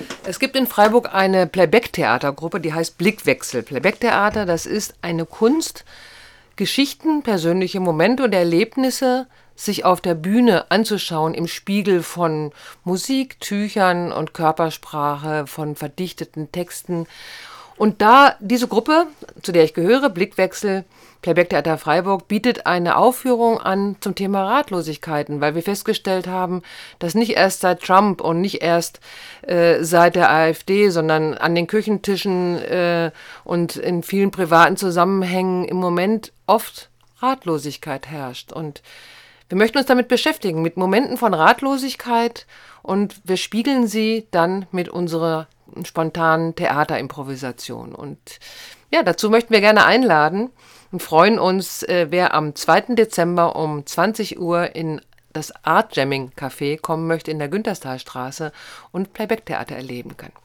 Es gibt in Freiburg eine Playback-Theatergruppe, die heißt Blickwechsel. Playback-Theater, das ist eine Kunst, Geschichten, persönliche Momente und Erlebnisse sich auf der Bühne anzuschauen im Spiegel von Musik, Tüchern und Körpersprache, von verdichteten Texten. Und da diese Gruppe, zu der ich gehöre, Blickwechsel, Playback Theater Freiburg, bietet eine Aufführung an zum Thema Ratlosigkeiten, weil wir festgestellt haben, dass nicht erst seit Trump und nicht erst seit der AfD, sondern an den Küchentischen und in vielen privaten Zusammenhängen im Moment oft Ratlosigkeit herrscht. Und wir möchten uns damit beschäftigen, mit Momenten von Ratlosigkeit, und wir spiegeln sie dann mit unserer spontanen Theaterimprovisation. Und ja, dazu möchten wir gerne einladen und freuen uns, wer am 2. Dezember um 20 Uhr in das Art Jamming Café kommen möchte in der Günterstalstraße und Playback-Theater erleben kann.